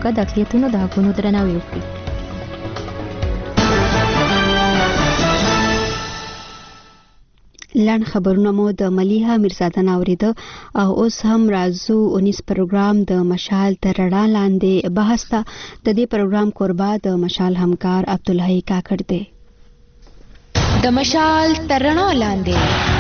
موقع د اقلیتونو د حقونو درناوی وکړي. لنډ خبرونه مو د ملیحه میرزاده اوریده او اوس هم راځو 19 پروګرام د مشال تر رڼا لاندې بحث ته. د دې پروګرام کوربه د مشال همکار عبدالحی کاکړ دی. د مشال تر رڼا لاندې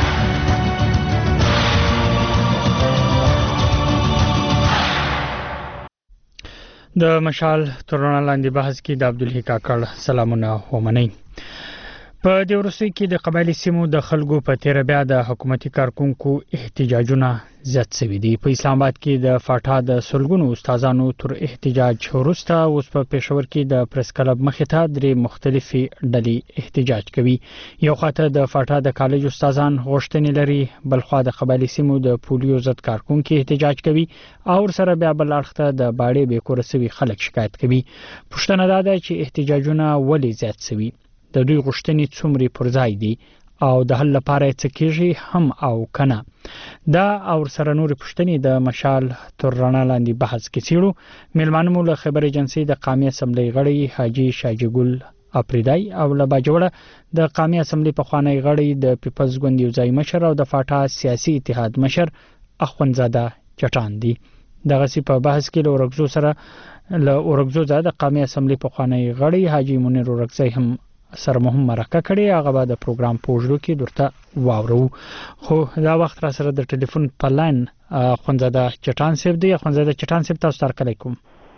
د مشال تر رڼا لاندې بحث کې د عبدالحی کاکړ سلامونه ومنئ. په دې وروستیو کې د قبایلي سیمو د خلکو په تیره بیا د حکومتي کارکونکو احتجاجونه زیات شوي دي. په اسلام آباد کې د فاټا د سلګونو استادانو تر احتجاج وروسته اوس په پېښور کې د پریس کلب مخې ته درې مختلفې ډلې احتجاج کوي. یو خواته د فاټا د کالج استادان غوښتنې لري، بل خوا د قبایلي سیمو د پولیو ضد کارکونکو احتجاج کوي او سره بیا بل اړخ ته د باړې بې کوره شوي خلک شکایت کوي. پوښتنه دا ده چې احتجاجونه ولې زیات شوي، د دوی غوښتنې څومره پر ځای دي او د حل لپاره څه کېږي هم او کنه. دا او سره نور پوښتنې د مشال تر رڼا لاندې بحث کې څیړو. میلمانه مو له خبر ایجنسي د قومي اسمبلی غړي حاجی شاجګل اپریدای او له باجوړه د قومي اسمبلی پخوانی غړي د پیپلز ګوند یوځای مشر او د فاټا سیاسي اتحاد مشر اخوندزاده چټان دي. دغه سی په بحث کې له اورګزو د قومي اسمبلی پخوانی غړي حاجی منیر اورګزی هم سره مهم مرکه کړي. هغه به د پروګرام پوجلو کې درته واورو. خو دا وخت را سره د ټلیفون په لاین اخوندزاده چټان صاحب دی. اخوندزاده چټان صاحب تاسو ته علیکم.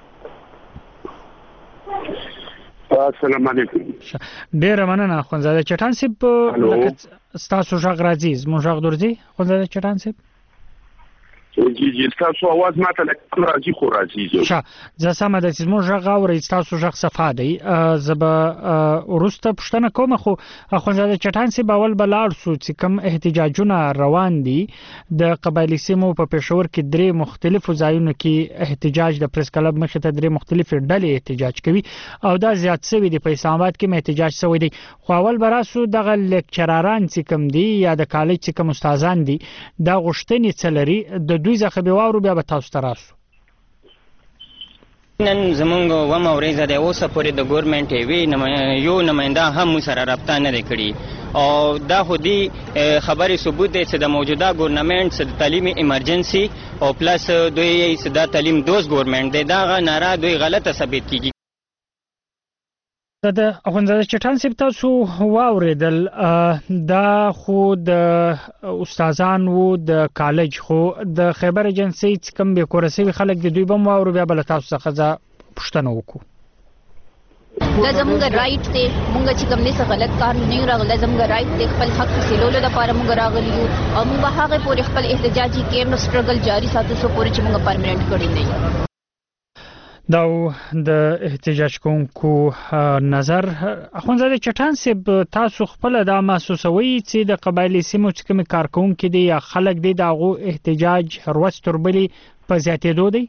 السلام علیکم. ډیر مننه اخوندزاده چټان صاحب. تاسو ژغ راځي زموږ ژغ درځي اخوندزاده چټان صاحب؟ جی تاسو आवाज ماته لکه راځي خو راځي. زه سمه ده چې زموږ ژغ اورئ، تاسو ژغ صفه دی. زه به وروسته پوښتنه کوم، خو اخوندزاده چټان صاحب اول به لاړ شو چې کوم احتجاجونه روان دي. د قبایلي سیمو په پېښور کې درې مختلفو ځایونو کې احتجاج د پریس کلب مخې ته درې مختلفې ډلې احتجاج کوي او دا زیات شوي دي. په اسلام آباد کې احتجاج شوی دی. خو اول به راسو دغه لیکچراران چې کوم دي یا د کالج چې کوم استادان دي دا غوښتنې څه لري، د دوی ځخه به واورو بیا به تاسو ته راسو. نن زمونږ ومه ورځ د اوسه پورې د ګورنمنت یو نماینده هم سره رابطه نه دی کړې او دا خو دی خبرې ثبوت دی چې د موجوده ګورنمنت د تعلیمي ایمرجنسي او پلس دوی د تعلیم دوست ګورنمنت دی، دغه ناره دوی غلطه ثابت کیږي. د اخوندزاده چټان صاحب تاسو واوریدل، دا خو د استادان وو د کالج، خو د خبر ایجنسي کوم به کورسي خلک د دوی بم واورو بیا بل تاسو څخه پوښتنه وکړو. دا زموږ رائټ دی، موږ چې کوم څه غلط کار نه راغلی، زموږ رائټ دی خپل حق حاصلولو لپاره موږ راغلی یو او موږ هغه پورې خپل احتجاجي کېم سټرګل جاری ساتو سو پورې چې موږ پرمننت کړی نه. دا د احتجاج کوونکو نظر. اخوندزاده چټان صاحب تاسو خپل دا محسوسوي چې د قبایلي سیمو چې کوم کارکونکو دي یا خلک دي دغه احتجاج هروڅ تربلي په زیاتېدو دی؟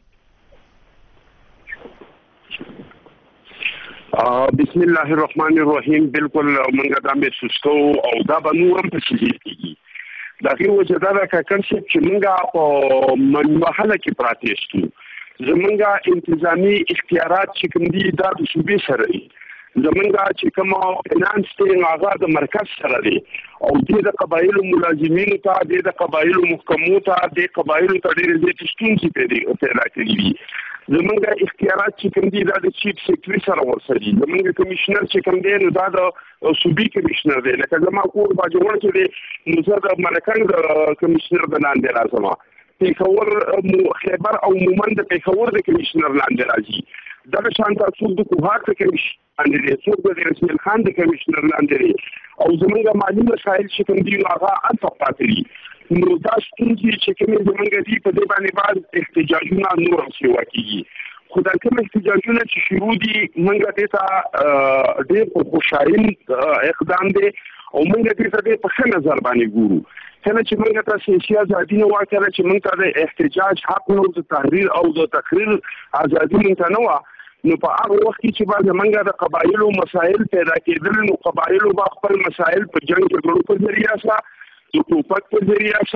بسم الله الرحمن الرحیم. بالکل موږ دا محسوس کوو او دا به نور هم تشریح کیږي. دا غیر وجدا دا کنسپټ چې موږ په مرحله کې پراتېستو زمونږه انتظامی اختیارات چې کوم دي دا د صوبې سره دي، زمونږه چې کوم فینانس ته هغه د مرکز سره دي او د قبایلو ملازمینو ته د قبایلو محکمو ته د قبایلو ته ډېر زیات ستونزې پیدا کړي دي. زمونږه اختیارات چې کوم دي دا د چیف سیکرټري سره ورسره دي. زمونږه کمشنر چې کوم دی نو دا د صوبې کمشنر دی. لکه زما کور باجوړ چې دی نو زه د ملکانو د کمشنر د لاندې راځم. پیښور خیبر او مومند د پیښور د کمشنر لاندې راځي. دغه شانته څوک د کوهاټ د کمشنر لاندې دی، څوک د رسول خان د کمشنر لاندې دی او زموږ مالي مسایل چې کوم دي هغه الفا پاتې دي. نو دا ستونزې چې کومې زموږ دي په دې باندې بعد احتجاجونه نور هم سیوا کیږي. خو دا کوم احتجاجونه چې شروع دي موږ دې ته ډېر په خوشاین اقدام دی او موږ دې ته په ښه نظر باندې ګورو. کله چې موږ ته سیاسي ازادي نه وکړه، چې موږ ته د احتجاج حق نو د تحریر او د تقریر ازادي موږ ته نه و، نو په هغه وخت کې چې بعد موږ د قبایلو مسایل پیدا کېدل، نو قبایلو با خپل مسایل په جنگ جګړو په ذریعہ سره د ټوپک په ذریعہ سره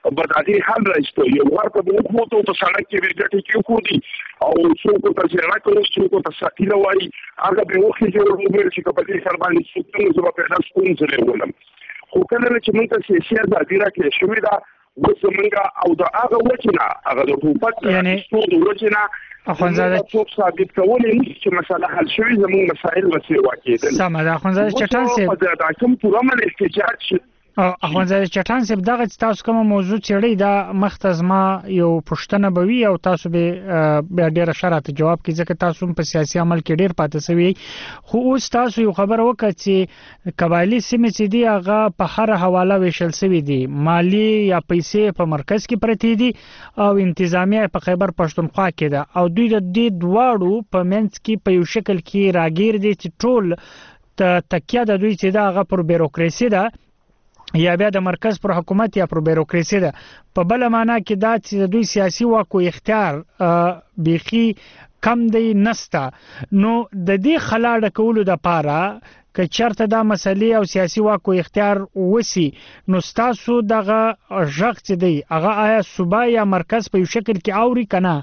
بدادي حل راځي یو ورته د حکومت په سړک کې ورګټي کې خو دي او څوک ته چې راکوي څوک ته ساتي وایي هغه به وخت چې موږ چې په دې سره باندې څوک نو په هر څه سره ولم خو کله چې موږ ته سیاسي ازادي راکړي شوې ده وسمنګا او د هغه وچنا هغه د حکومت یعنی د وچنا اخوانزاده څوک ثابت کولای نشي چې مسله حل شوي زموږ مسایل وسې واقع سم ده اخوانزاده چټان سي دا کوم پوره من احتجاج اخوانزاده چټان سي دغه تاسو کوم موضوع چړې دا مختزما یو پښتنه بوي او تاسو به ډیره شرط جواب کې ځکه تاسو په سیاسي عمل کې ډیر پاتې سوي خو اوس تاسو یو خبر وکړئ چې قبایلی سیمې چې دی هغه په هر حواله ویشل سوي دي مالی یا پیسې په مرکز کې پرتی دي او انتظامیه په خیبر پښتونخوا کې ده او دوی د دې دواړو په منځ کې په یو شکل کې راګیر دي چې ټول تکیه د دوی چې دا هغه پر بیروکراسي ده یا بیا د مرکز پر حکومت یا پر بیروکراسي ده په بل معنا کې دا چې دوی سیاسي واک او اختیار بيخي کم دی نستا نو د دې خلاړه کولو د پاره که چرته دا مسلې او سیاسي واک او اختیار وسی نو تاسو دغه ژغ چې دی هغه آیا صوبه یا مرکز په یو شکل کې اوري کنه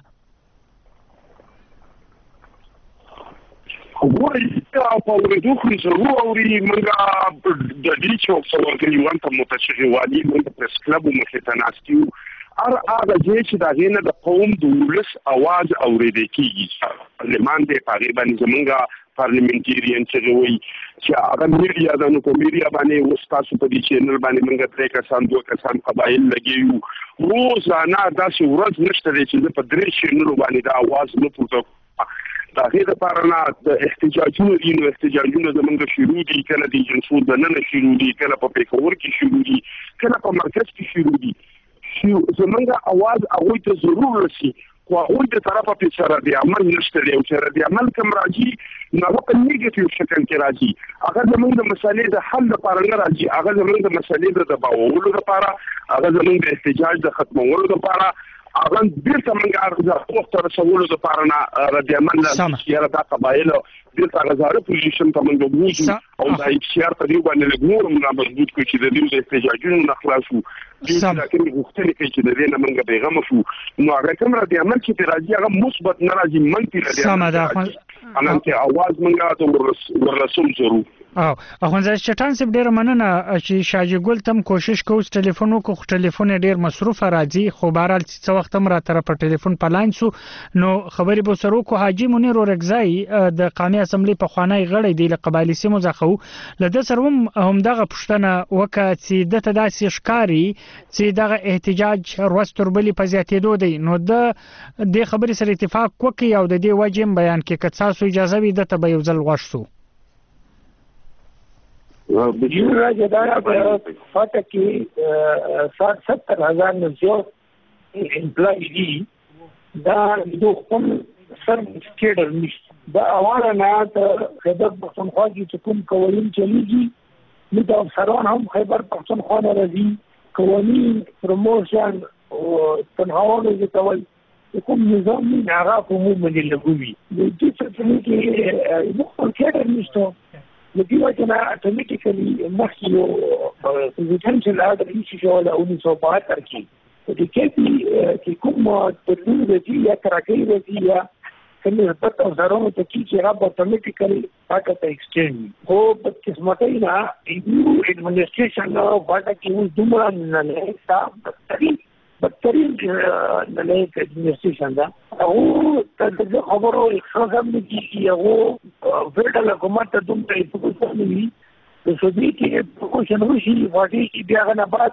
وګورئ په ورېدو خو ضرور اوري موږ د دې چې څو ورګنیوان ته متشغل وادي موږ پرس کلب مخې ته ناستیو هغه چې دا غینه د قوم د ولس आवाज اورېدل کیږي پارلمان د پاغي باندې زمونږه پارلیمنټریان چې وي چې هغه میډیا د نو په میډیا باندې وستاسو په دې چینل باندې موږ ترې کسان دوه کسان قبایل لګیو روزانه داسې ورځ نشته چې په درې چینل باندې د आवाज نه پورته دا غیر لپاره د احتجاجونو دي نو احتجاجونه زمونږ شروع دي کله د جنسو د نن شروع دي کله په پیښور کې شروع دي کله په مرکز کې شروع دي زمونږ आवाज هغه ته ضرور رسي خو هغه د طرفه په سره دی عمل نشته دی او چې د عمل کوم راځي نو په نیگیټیو شکل کې راځي هغه زمونږ د مسالې د حل لپاره نه راځي هغه زمونږ د مسالې د دباوولو لپاره هغه زمونږ د احتجاج د ختمولو لپاره اغه بیرته موږ ارزه وخت رسولو د پاره نه ردی عمل سیاره د قبایل بیرته غزاره پوزیشن ته موږ وګورو او دا اختیار په دې باندې لګور موږ مضبوط کوي چې د دې احتجاجونو نه خلاصو لکه مختلف چې د دې نه موږ پیغام شو نو هغه کوم ردی عمل چې راځي هغه مثبت نه راځي منفي ردی عمل انا ته आवाज موږ ورسول ضرور او اخوانزاده چټان سپ ډیر مننه چې شاجي ګل تم کوشش کوو ټلیفون وکړو ټلیفون ډیر مصروف راځي خو بهرال څه وخت هم را تر په ټلیفون پلاین سو نو خبري به سره کو حاجی منیر اورګزای د قومي اسمبلی په خوانی غړی دی له قبایلی سیمو ځخه له د سروم هم دغه پښتنه وکړه چې د تداسي ښکاری چې دغه احتجاج روستربلی په زیاتېدو دی نو د خبري سره اتفاق وکي او د دې وجه بیان کې کڅاسو اجازه وي د تبه یو ځل غوښتو بجور راجع دارا فاتح کی 60-70,000 में जो एम्प्लॉय दी دا دو خپل سر سټیډر نشته دا اواله نه ته خبر پښتونخوا کې کوم قوانين چلیږي نو دا سرون هم خبر پښتونخوا نه راځي قوانين پروموشن او تنهاونه چې توي کوم نظام نه هغه کوم باندې لګوي د دې څه کې یو خپل کېډر نشته لدي وجهنا اتوماتيكلي مخيو potential هذا الشيء ولا 1972 کې کې کوم تدوین دی یا ترکیب دی یا کوم څه او زرونو ته چې راب اتوماتيکلي پاکه ایکسچینج هو په قسمتای نه یو ایڈمنسټریشن نو پاکه کې اوس دومره نه نه بدترین د لیک ایڈمنسټریشن دا او د خبرو اخراجم دي یو فدرال حکومت ته دوم ته په کومي د سودی کې کوشن وشي واټي چې بیا نه بعد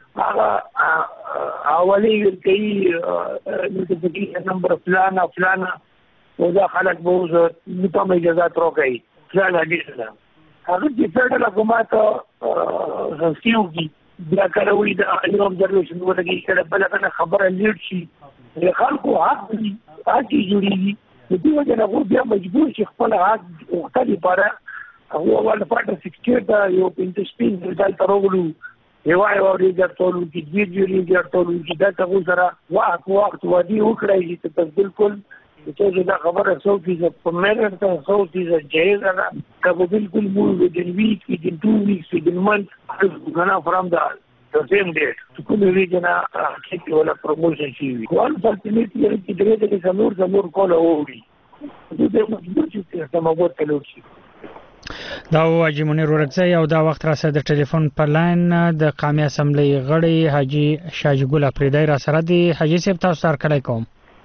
هغه اولی کوي نوټیفیکیشن نمبر فلانه ودا خلک به نظام اجازه ترکي فلانه دي هغه چې فدرال حکومت سنسیو کی بیا کړوي د ایران جنریشن ورګي کړه بل کنه خبره لیډ شي د خلکو حق دي پاتې جوړيږي د دې وجه نه بیا مجبور شي خپل حق وختي لپاره هو ول پټ 60 دا یو پینټ سپین دال ترولو یوای اوري ګټولو کې ویډیو ګټولو کې دا تاسو سره وخت ودی وکړای چې بالکل چې دا خبره څوکې په مېرټ ته څوکې جایز ده کله بالکل مو within week within 2 weeks within month غنا from the سیم ډیټ کوم ریجن کې ولا پروموشن شي وان فالتیمیټ یې چې درې څلور کوله ووري دې مجبور چې سماوت کلو شي دا حاجی منیر ورکزی او دا وخت را سره د ټلیفون په لاین د قومي اسمبلی غړي حاجی شاجی ګل اپریدی را سره دی. حاجی صاحب تاسو سره کله کوم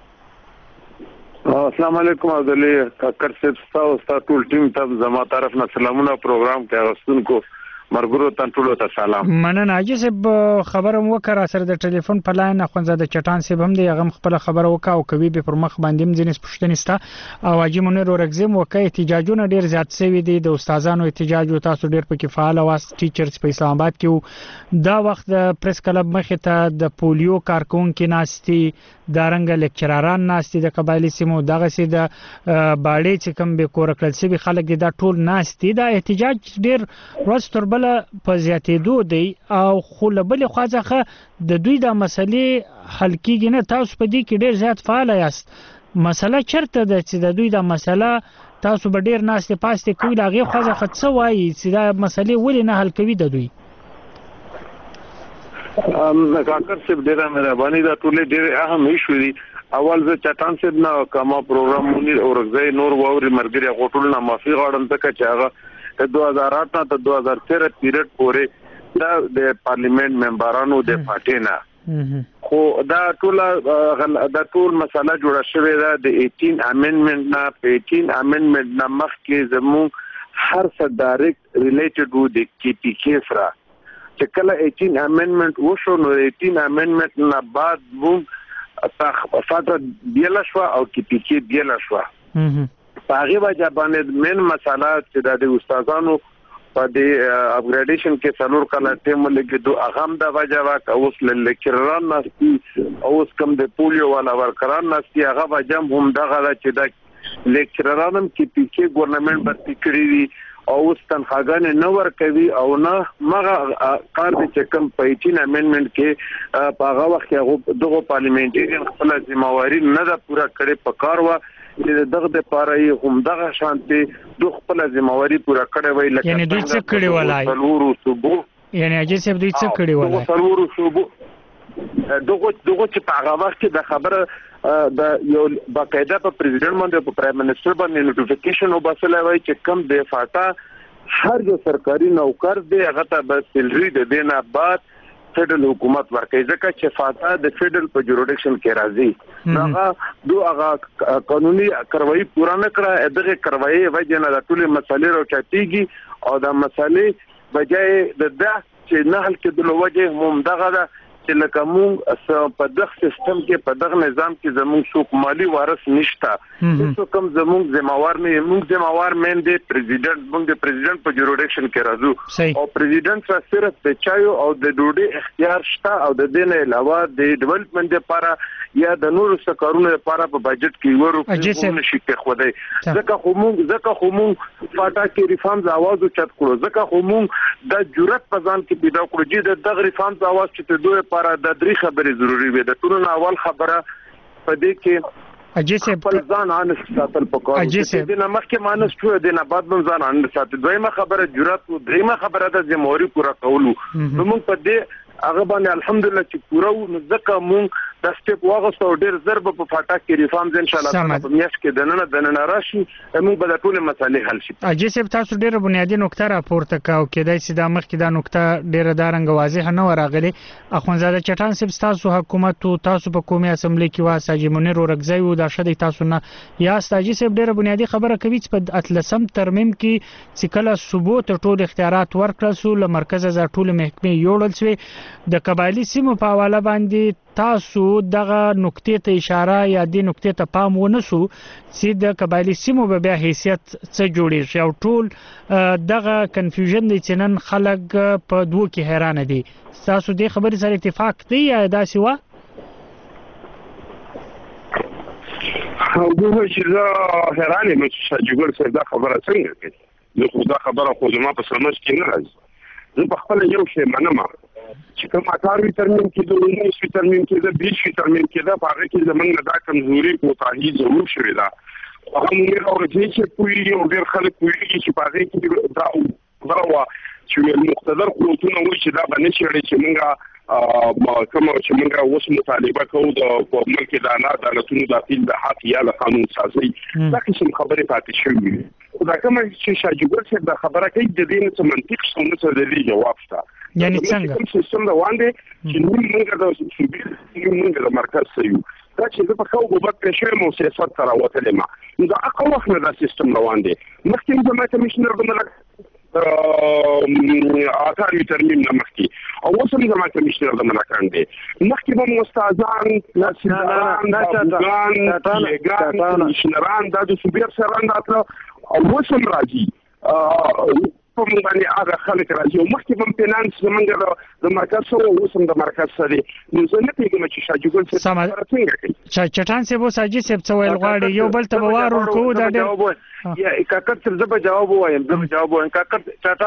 السلام علیکم عبدالله کاکر صاحب تاسو ټول ټیم ته زما طرف نه سلامونه پروګرام کې غوښتونکو مرګرو تنټولو ته سلام. مننه حاجی صاحب خبره مو وکړه سره د ټلیفون په لاین اخوندزاده چټان صاحب هم دی هغه خپل خبره وکاو کوي به پر مخ باندې مزینس پښتنې ستا او حاجی منیر ورکزی وکړي احتجاجونه ډیر زیات شوي دي د استادانو احتجاج او تاسو ډیر پکې فعال واست ټیچرز په اسلام آباد کې دا وخت د پریس کلب مخې ته د پولیو کارکونکو ناشتي دارنګ لیکچراران ناشتي د قبایلی سیمو دغه سي د باړې چې کوم به کور کړل سي خلک دا ټول ناشتي دا احتجاج ډیر ورستر په زیاتېدو دی او خو له بلې خوا څخه د دوی د مسلې حل کېږي نه. تاسو په دې کې ډېر زیات فعال یاست. مسله چېرته ده چې د دوی د مسله تاسو به ډېر ناستې پاستې کوي له هغې خوا څخه څه وایي چې دا مسلې ولې نه حل کوي د دوی؟ کاکر صاحب ډېره مهرباني دا ټولې ډېرې اهم ایشو دي. اول زه چټان صاحب نه کومه پروګرام منیر اورکزی نور واوري ملګري هغو ټولو نه معافي غواړم ځکه چې هغه 2008 نه تر 2013 پیریډ پورې دا د پارلیمنت ممبرانو د پټینا خو دا ټول مسله جوړه شوې ده د 18 امندمنت نه 18 امندمنت نه مخکې زموږ هر څه ډایرکټ ریلیټډ وو د کی پی کې سره چې کله 18 امندمنت وشو نو 18 امندمنت نه بعد موږ فاتره بیل شو او کی پی کې بیل شو هغه وجه باندې مین مسله چې د استادانو په دې اپګریډیشن کې څلور کله ټیم لګیدو اهم د وجه واک اوس لیکچران نستی اوس کم د پولیو والا ورکران نستی هغه وجه هم دغه چې د لیکچرانم کې پیکې ګورنمنت برتی کړی دي او اوس تنخواګانې نه ورکوي او نه مغه کار چې کم په 18 امندمنت کې په هغه وخت هغه دغه پارلیمنټریان خپل ځمواري نه ده پوره کړې په کار و چې دغه د پاره هم دغه شانتي د خپل ځمواري پوره کړې وای لکه یعنی دوی څه کړی ولای څلورو صوبو یعنی اجي صاحب دوی څه کړی ولای څلورو صوبو دغه چې په هغه وخت کې د خبره د یو باقاعده په پریزیدنت باندې په پرایم منسٹر باندې نوټیفیکیشن وباسلای وای چې کم د فاټا هر یو سرکاري نوکر دی هغه ته بس سیلری د دینه بعد فدرال حکومت ورکړي ځکه چې فاټا د فدرال په جوړډیکشن کې راځي هغه هغه قانوني کاروایی پوره نه کړه دغه کاروایی وجه نه د ټول مسلې راچاتيږي او د مسلې بجای د چې نه حل کېدل وجه هم دغه ده چې لکه مونږ په دغه سیستم کې په دغه نظام کې زموږ څوک مالی وارث نشته هیڅ کوم زموږ ذمہوار نه موږ ذمہوار مین دی پریزیدنت موږ د پریزیدنت په جوړډیکشن کې راځو او پریزیدنت سره صرف د چایو او د ډوډۍ اختیار شته او د دې نه علاوه د ډیولپمنٹ لپاره یا د نورو سکارونو لپاره په بجټ کې ورو نشي کېخودای ځکه خو موږ فاټا کې ریفارمز आवाज اوچت کړو ځکه خو موږ د جرأت په ځان کې پیدا کړو چې د ریفارمز आवाज چې دوی لپاره د درې خبرې ضروری وي د ټولو اول خبره په دې کې اجي صاحب په ځان ان ساتل پکاره چې د نمخ مانس شو د نه بعد من ځان ان ساتل دویمه خبره جرأت او دریمه خبره د جمهوریت پورا کولو موږ په دې هغه باندې الحمدلله چې پورا ځکه موږ د سټیپ واغستو ډیر ضرب په فاټا کې ریفارمز ان شاء الله په میاش کې دننه راشي موږ به د ټول مسلې حل شي. اجي صاحب تاسو ډیره بنیادی نقطه راپورته کاو کېدای چې د مخ کې دا نقطه ډیره دارنګ واضح نه وراغلي اخوندزاده چټان صاحب تاسو حکومت تاسو په قومي اسمبلی کې واساجي منیر ورکزی او د شدي تاسو نه یا استاجي صاحب ډیره بنیادی خبره کوي چې په اتلسم ترمیم کې چې کله ثبوت ټول اختیارات ورکړل سو له مرکز ز ټول محکمې یوړل سوی د قبایلی سیمو په حواله باندې تاسو دغه نقطې ته اشاره یا د نقطې ته پام ونسو چې د قبایلی سیمو به بیا حیثیت څه جوړیږي او ټول دغه کنفیوژن دی چې نن خلک په دوه کې حیران دي تاسو دې خبرې سره اتفاق دی یا داسې و هغه چې دا حیران یم چې جوړ څه دا خبره څنګه کوي زه خو دا خبره خو زما په سمج کې نه راځي زه په خپل یو شی منم چې کوم اټاروي ترمیم کې د 19 ترمیم کې د 20 ترمیم کې د هغه کې زمونږ دا کمزوري کوتاهي ضرور شوې ده هغه موږ اورځي چې پوری او ډېر خلک پوری چې په هغه کې دا چې مقتدر قوتونه وایي چې دا به نه شي چې موږ کوم چې موږ اوس مطالبه کوو د ملک د عدالتونو د اپیل د حق یا د قانون سازي دا قسم خبرې پاتې شوې خو دا کوم چې شاجګل څخه د خبره کوي د دې څه منطق څه څه د دې جواب شته یعنی څنګه سیستم روان دی چې موږ د سوبیل موږ د مرکز سيو دا چې په خو وګورئ چې شوی مو سیاست تر وته ما دا اقوى وخت دا سیستم روان دی مخکې زموږ کمشنر د ملک اثاري ترمیم نمخکي او وسم زما کمشنر د ملکان دي مخکې به استادان ناسيان کمشنران د سوبیر سره راځي او وسم راځي په موږ باندې هغه خلک راځي او مخکې به فینانس زمونږ د مرکز سره وسم د مرکز سره نو زه نه پیګم چې شاجګل څه څنګه کوي چټان سه بو ساجي سه څو ویل غواړي یو بل ته وارو کو دا یا کاکټ تر زبر جواب وایم کاکټ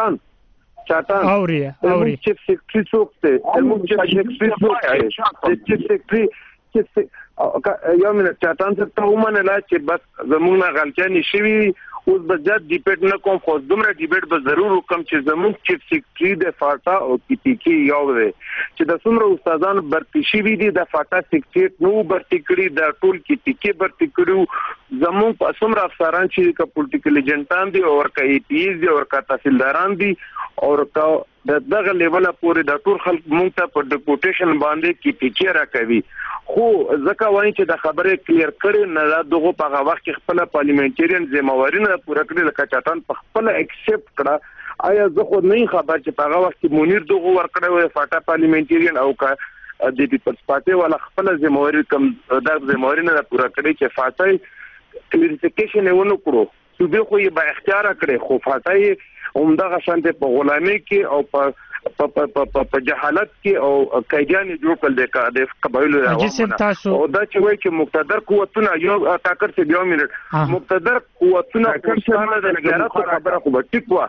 چټان اوري چیف سیکرټری څوک ته موږ چیف سیکرټری څوک ته چیف سیکرټری یو منټ چټان ته ومنه لا چې بس زموږ غلطیاں نشوي اوس به ځد ډیبیټ نه کوم خو دومره ډیبیټ به ضرور وکم چې زموږ چیف سیکرټری د فاټا او پی پی کې یو دی چې د څومره استادانو برتی شوي دي د فاټا سیکرټری نو برتی کړي د ټول کې پی کې برتی کړو زموږ په څومره افسران چې کا پولیټیکل ایجنټان دي او کا ای پی ایز دي او کا تحصیلداران دي او کا دغه لیول پورې د ټول خلک مونږ ته په ډیپوټیشن باندې کې پی کې راکوي خو ځکه وایي چې د خبرې کلیر کړي نه دغه په وخت کې خپل پارلیمنټریان ذمہواری نه پوره کړی لکه چټان په خپل ایکسپټ کړه آیا زه خو نه خبر چې په هغه وخت کې مونیر دغه ورکړی وي فاټا پارلیمنټریان او کا د پیپلز پارټي والا خپل ذمہواری کم د ذمہواری نه پوره کړی چې فاټا کلیریفیکیشن ونه کړو صوبې خو یې با اختیار کړي خو فاټا عمدہ شانته په غلامي کې او په جهالت کې او قیدیان جوړ کړل د قبایلو او دا چې وایي چې مقتدر قوتونه یو تاکر څه دیو منټ مقتدر قوتونه کله د نګارات خبره خو ټیک وا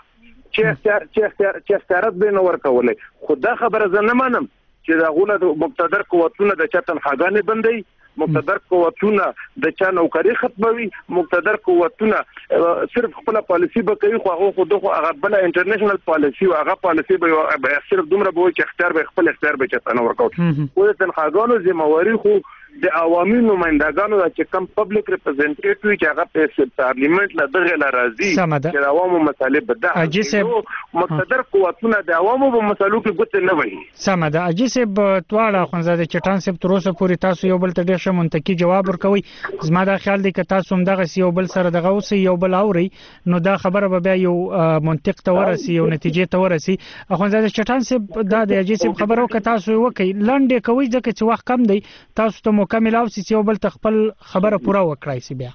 چې اختیارات به نو ورکولې خو دا خبره زه نه منم چې دا غوله مقتدر قوتونه د چتن خاګانې بندي مقتدر قوتونه د چا نوکری ختموي مقتدر قوتونه صرف خپل پالیسی به کوي خو هغه بل انټرنیشنل پالیسی او هغه پالیسی به صرف دومره به چې اختیار به خپل اختیار به چتن ورکوي او د تنخواګانو ذمہواری خو د عوامي نمائندګانو چې کم پبلک ریپرزنټیټیو چې هغه په پارلیمنت لا دغه لارازي چې عوامو مسالې بده مقتدر قوتونه د عوامو په مسالو کې ګوت نه وایي سمده اجیسب تواړه خونزاده چټان سب تر اوسه پوری تاسو یو بل ته ډیر منتقي جواب ورکوي زما دا خیال دی چې تاسو هم دغه یو بل سره دغه اوسې یو بل اوري نو دا خبره به بیا یو منطق ته ورسي یو نتیجې ته ورسي خونزاده چټان سب دا د اجیسب خبرو که تاسو وکي لنډه کوي ځکه چې وخت کم دی تاسو ته مکمل او یو بل تخپل خبره پوره وکړای سی بیا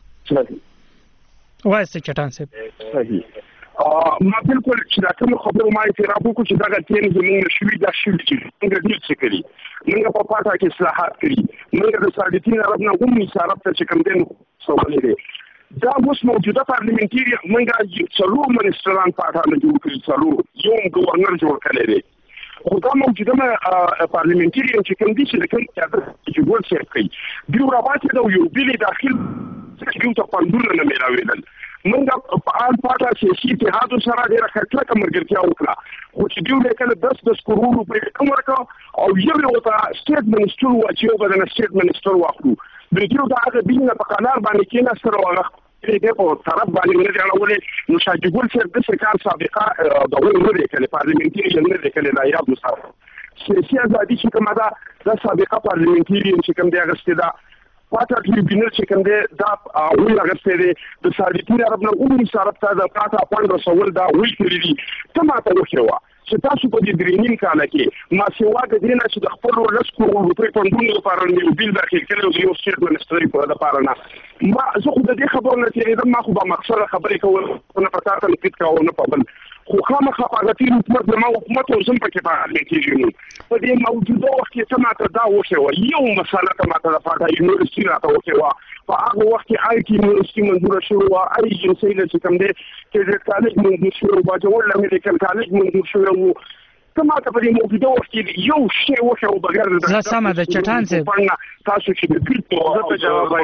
وایسته چټان سب صحیح ما بالکل چې دا کوم خبرو ما اعتراف وکړ چې دا غتین زموږ شوي دا شوي چې موږ دې څه کړی موږ په پاټا کې اصلاحات کړی موږ د سادتین عرب نه هم اشاره ته چې کوم دین سوالې دي دا اوس موجوده پارلیمنټری موږ څلور منسټران پاټا نه جوړ کړی څلور یو گورنر جوړ کړی دی خو دا موجوده پارلیمنټری چې کوم دي چې کوم چې ګول څه کوي بیو راواتې دا یو بلی داخل چې ته پندونه نه ملاویدل موږ په آل پاټا سیاسي اتحاد سره ډیره خطر کمرګرتیا وکړه خو چې دیو لیکل 10 کروڑ روپۍ کم ورکړه او یو وتا سټیټ منسټر واچو بدن سټیټ منسټر واخلو د دیو دا هغه بینه په قرار باندې کې سره وغه دې په طرف باندې نه جوړولې نو شاجګل سر د سرکار سابقه د ورته کې پارلیمنټری نه لیکل لا یاد مصاب سیاسي ازادي چې کومه ده د سابقه پارلیمنټری چې کوم دی غسته ده پاټا ټریبیونل چې کوم دی دا وی غسته دی د سادتین عرب نه کوم اشاره ته د پاټا پوند رسول دا وی کړی دي تماته وشوا چې تاسو په دې درینین کال کې ما سیوا د دینه چې د خپل لسکو روپۍ پوندونو لپاره نیو بیل داخل کړو یو سټیټ منسټری په لپاره نه ما زه خو د دې خبرو نه تیریدم ما خو به مقصد خبرې کول نه پتا ته فکر کاوه نه پبل خو خامخا حفاظتي حکومت زما حکومت او زم پکې فعال کېږي په دې موجوده وخت کې تماته دا وشوه یو مسله تماته د فاټا یونیورسيټي راته وشوه په هغه وخت کې آی ټي یونیورسيټي منظور شو او آی جنسي چې کوم دې کې د کالج منظور شو او باجوړ لمه لیکل کالج منظور شو کما ته په دې موجوده وخت کې یو شی وشو بغیر د زه سمه ده چټان صاحب تاسو چې د کریپټو په جواب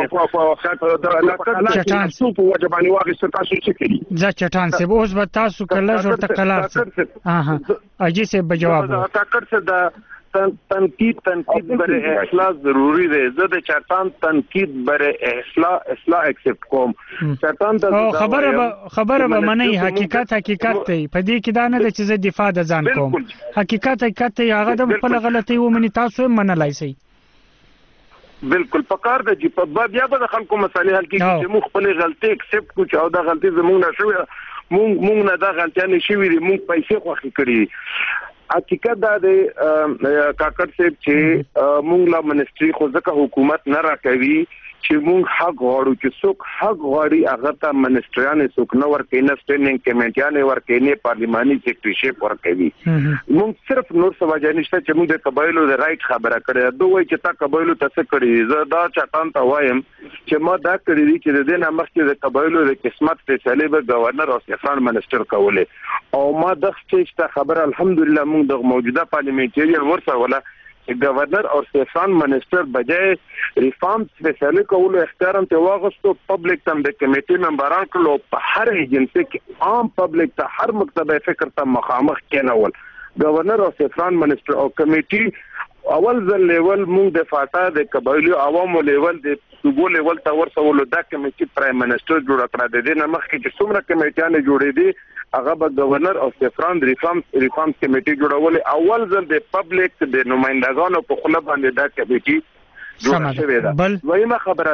وایم چټان صاحب په وجه باندې واغسته تاسو څه کړی زه چټان صاحب اوس به تاسو کله ورته قلار ها اجي صاحب جواب کاکړ څه د تنقید بره اصلاح ضروری دی. زه د چټان تنقید بره اصلاح اکسپټ کوم. چټان ته خبره به منی حقیقت دی. په دې کې دا نه ده چې زه دفاع د ځان کوم. حقیقت دی هغه د خپل غلطي ومني تاسو هم منلای شئ. بالکل پکار د جی په بیا به د خلکو مسالې حل کیږي چې موږ خپل غلطي اکسپټ کو چې او دا غلطي زموږ نه شوی موږ نه دا غلطي نه شوی موږ پیسې خوخي کړی. حقیقت دا دی کاکړ صاحب چې موږ لا منستری خو ځکه حکومت نه راکوي چې موږ حق غواړو چې څوک حق غواړي هغه ته منستریان څوک نه ورکوي نه سټینډینګ کمیټیان ورکوي نه پارلیماني سیکریټریشپ ورکوي. موږ صرف نور څه وجه نشته چې موږ د قبایلو د رائټ خبره کړې دوی چې تا قبایلو ته څه کړی زه دا چټان ته وایم چې ما دا کړی دي چې د دې نه مخکې د قبایلو د قسمت فیصله به گورنر او سفران منسٹر کوله او ما د څه خبره الحمدلله موږ د موجوده پارلیمنټریان ورسره ولا گورنر اور سیفان منسٹر بجائے ریفارمز فیصله کولو اختیار ته واغستو پبلک تم د کمیټې ممبران کلو په هر ایجنسی کې عام پبلک ته هر مکتبه فکر ته مخامخ کېنول گورنر او سیفان منسٹر او کمیټې اول ځل لیول موږ د فاټا د قبایلو عوامو لیول د صوبو لیول ته ورسولو دا کمیټې پرایم منسٹر جوړ کړه د دې نمخ کې چې څومره کمیټیان جوړې دي هغه به گورنر او سفران ریفارمز کمیټې جوړول اول ځل د پبلک د نمائندګانو په خله باندې دا کمیټې جوړه شوې ده. وایمه خبره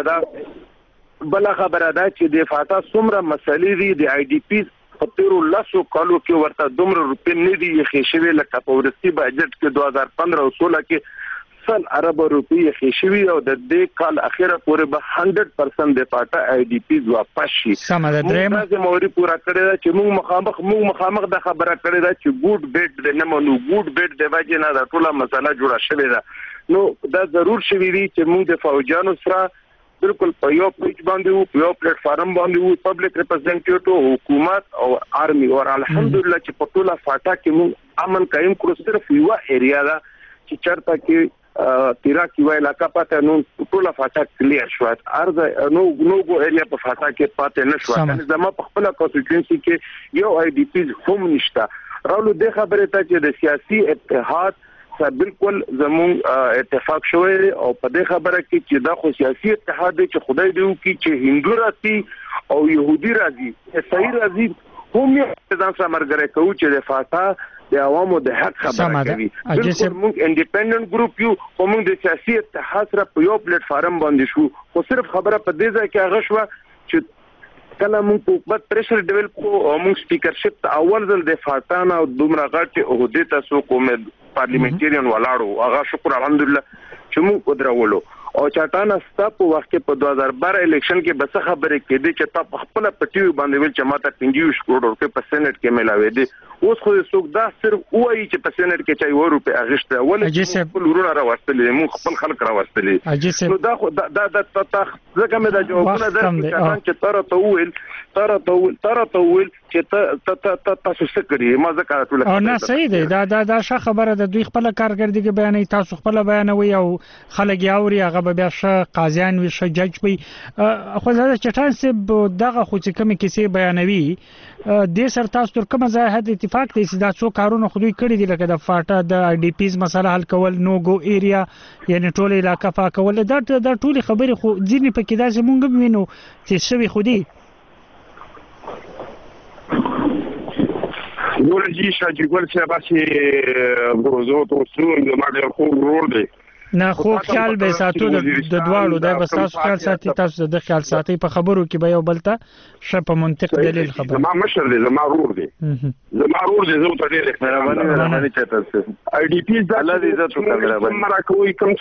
ده بل خبره ده چې د فاټا څومره مسلې دي د آی ډی پی په 13 کالو کې ورته دومره روپې نه دي یې خېشوي لکه په ورستي بجټ کې 2015 او 16 کې سل ارب روپیه خېشوي او د دې کال اخیره پورې به 100% د پاټا آی ډی پی واپس شي. سمه ده دریم موږ موري پورا کړی دا چې موږ مخامخ د خبره کړی دا چې ګوډ بیټ د نمونو ګوډ بیټ د واجب نه دا ټوله مسله جوړه شوې ده. نو دا ضرور شوی دی چې موږ د فوجانو سره بالکل په یو پیج باندې یو پلیټ فارم باندې پبلک ریپرزنټیټیو حکومت او آرمي او الحمدلله چې په ټوله فاټا کې موږ امن قائم کړو. صرف یو ایریا دا چې چرته کې تیرا کی وای علاقہ پته نو ټوله فاټا کلیر شو ارز نو گو ایریا په فاټا کې پته نه شو ان زما په خپل کانسټیټوئنسي کې یو آی ډی پی هم نشته. راولو د خبره ته چې د سیاسي اتحاد سره بالکل زمون اتفاق شوی او په دې خبره کې چې دا خو سیاسي اتحاد دی چې خدای دې وکړي چې هندو راځي او يهودي راځي صحیح راځي هم یې ځان سره مرګره کوي چې د فاټا د عوامو د حق خبره کوي. بالکل موږ انډیپندنت ګروپ یو او موږ د سیاسي اتحاد سره په یو پلیټ فارم باندې شو خو صرف خبره په دې ځای کې هغه شو چې کله موږ په حکومت پریشر ډیولپ کو او موږ سپیکرشپ ته اول ځل د فاټانا او دومره غټ عہده تاسو کوم پارلیمنټریان ولاړو هغه شکر الحمدلله چې موږ ودرولو او چټان استا په وخت کې په 2012 الیکشن کې بس خبره کېده چې تا خپل پټیو باندې ویل چې ماته 50 کروڑ روپے په سېنات کې ملاوي دي اوس خو څوک دا صرف وایي چې په سېنات کې چای روپے اغشته ولې خپل ورونه راوستلې موږ خپل خلک راوستلې نو دا خو دا ځکه مې دا جوابونه درکړم چې تر ته چې تاسو څه کړی ما ځکه ټول او نه صحیح دی دا ښه خبره ده دوی خپل کارګردګي بیانوي تاسو خپل بیانوي او خلک یاوري هغه به بیا ښه قاضیان وي ښه جج وي خو زه چټان صاحب دغه خو چې کومې کیسې بیانوي د سر تاسو تر کومه ځای حد اتفاق دی چې دا څو کارونه خو دوی کړی دي لکه د فاټا د آی ډی پیز مسله حل کول نو گو ایریا یعنی ټول علاقہ پاکول دا ټول خبرې خو ځینې پکې دا زمونږ وینو چې شوی خو دی ورجی شاجی ګل چې باسي بروزو توسو د ماډل خو ورور دی نه خو خیال به ساتو د دواړو د بس تاسو خیال ساتي تاسو د خیال ساتي په خبرو کې به یو بلته شپ منطق دلیل خبر ما مشر دی زما رور دی زه ته ډېر احترام چاته آی ډی پی د الله دې عزت وکړه مرا کوي کوم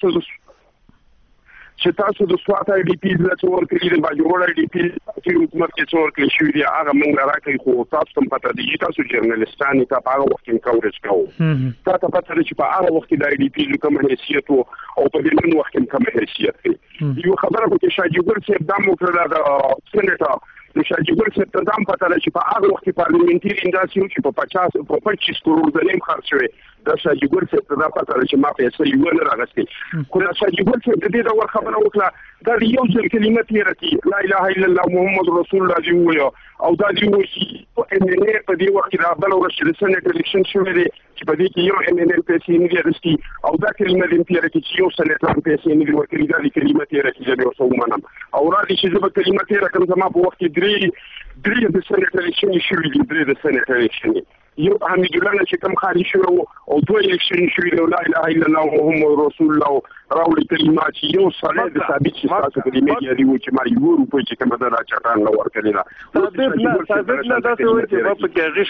چې تاسو د سوات آی ډی پی د څور کې د باجوړ آی ډی پی چې حکومت کې څور کې شوې دي هغه موږ راکې خو تاسو هم پته دي تاسو جرنالستان ته په هغه وخت کې کاورج کوو تاسو پته لري چې په هغه وخت د آی ډی پی کوم حیثیت او په دې نن وخت کې کوم حیثیت دی یو خبره کو چې شاجي ګل چې اقدام وکړ د سېنټر نو شاجي ګل څه تدام پته لري چې په هغه وخت کې پارلیمنتري انداسي چې په 25 کروڑ د نیم خرڅ شوی دا شاجي ګل څه تدام پته لري چې ما پیسې یو نه راغستې خو شاجي ګل څه د دې ډول خبره وکړه دا یو ځل کلمه تیرې لا اله الا الله محمد رسول الله دی ویو او دا دی چې ان ان په دې وخت کې دا بل ورځ د سنټ الیکشن شوی دی چې په دې کې یو ان ان پیسې نه درستي او دا کلمه دې تیرې چې یو سنټ پیسې نه ورکړي دا کلمه تیرې چې یو څو منم او را دي چې زه کلمه تیرې کوم زما په وخت کې درې د سنټ الیکشن شوی دی درې د سنټ الیکشن یو حمید الله چې کوم خاري شو او دوه الیکشن شوی دی لا اله الا الله محمد رسول الله راوړي کلمات چې یو سره د ثابت شي تاسو په دې میډیا دی چې ما یو روپۍ چې کومه دا چټان نو ورکړي دا ثابت نه دا څه وایي چې په کې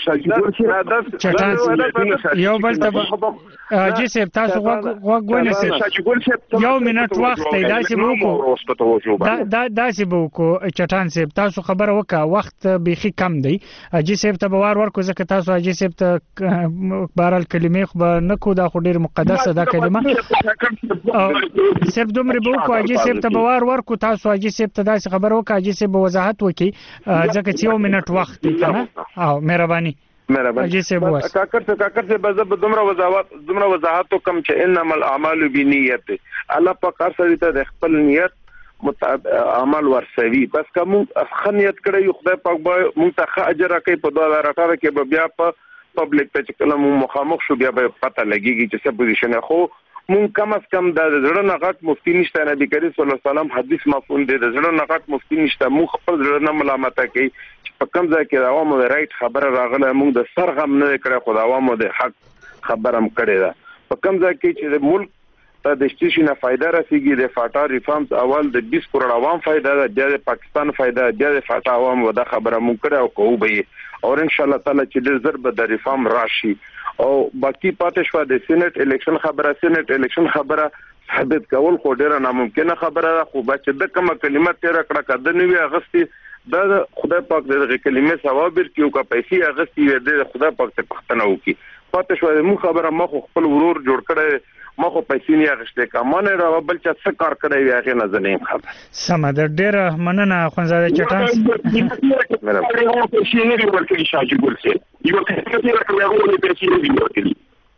غش یو بل ته جی سیب تاسو غوښنه سي یو منټ وخت دی دا چې وکړو دا چې وکړو چټان سیب تاسو خبره وکړه وخت بيخي کم دی جی سیب ته بوار ورکو ځکه تاسو جی سیب ته بهرال کلمې خو نه کو دا خو ډیر مقدسه دا کلمه صرف دومره به وکړو اجي سیب ته بوار ورکو تاسو اجي سیب ته داسې خبر وکړه اجي سیب وضاحت وکړي ځکه چې یو منټ وخت دی کنه او مهرباني اجي سیب واس کاکر سے بزب دومره وضاحت کم چې انما الاعمال بنیت الله پاک سره ته خپل نیت مطابق عمل ورسوي بس کوم خنیت کړی خدای پاک به مونږ ته اجر راکړي په 2018 کې به بیا په پبلک ته چې کلم مخامخ شو بیا به پته لګيږي چې څه پوزیشن خو مونږ کم از کم د زړه نه غټ مفتی نشته نبی کریم صلی الله علیه وسلم حدیث مفهوم دی د زړه نه غټ مفتی نشته مونږ خپل زړه نه ملامت کوي چې په کوم ځای کې عوامو د رائټ خبره راغله مونږ د سرغم نه کړه خو د عوامو د حق خبره هم کړې ده په کوم ځای کې چې د ملک ته د شتیشنه فائدہ رسیږي د فاټا ریفارمز اول د 20 کروڑ عوام فائدہ ده د پاکستان فائدہ ده د فاټا عوام ودا خبره مونږ کړه او کوو به او ان شاء الله تعالی چې د ضرب د ریفارم راشي او باقی پاتې شو د سېنات الیکشن خبره ثابت کول خو ډیره ناممکنه خبره ده خو بچ د کومه کلمات تیر کړه کده نوې اغستی د خدای پاک د کلمې ثواب ورکیو کا پیسې اغستی د خدای پاک ته پښتنه وکي پاتې شو مو خبره مخ خپل ورور جوړ کړي مخ پیسې نه اغسته کمانه را بل چا څه کار کړی وی هغه نه زنیم خبر سم د ډیره مننه خونزاده چټان مېرمنه پیسې نه ورکړي شاجي ګل سي یو څه چې راکړو پیسې نه ورکړي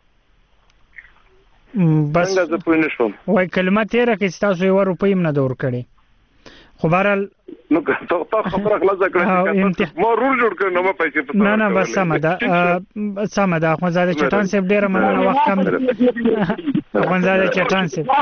بس څنګه زه پوه نشم وای کلمه تیره کې تاسو یو روپۍ هم نه دور کړي خو بهرحال نو ته خبره خلاص کړې ما رول جوړ کړ نو ما پیسې نه بس سم ده خونزاده چټان صاحب ډیره مننه وخت کم ده خونزاده چټان صاحب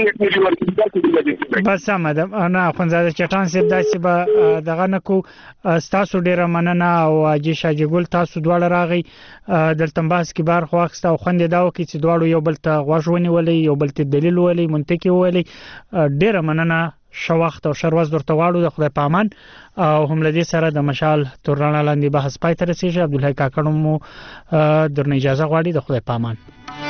بس سم ده نه خونزاده چټان صاحب داسې به دغه نه کو تاسو ډیره مننه او اجي شاجي ګل تاسو دواړه راغی دلته باس کې بار خو واخسته او خوند دا وکي چې دواړو یو بل ته غوښونی ولې یو بل ته دلیل ولې منطقي ولې ډیره مننه شو وخت او شروز درته واړو د خدای پامان او هم لدی سره د مشال تورنا لاندې بحث پای ته رسیږي عبدالحی کاکړ مو درنه اجازه غواړي د خدای پامان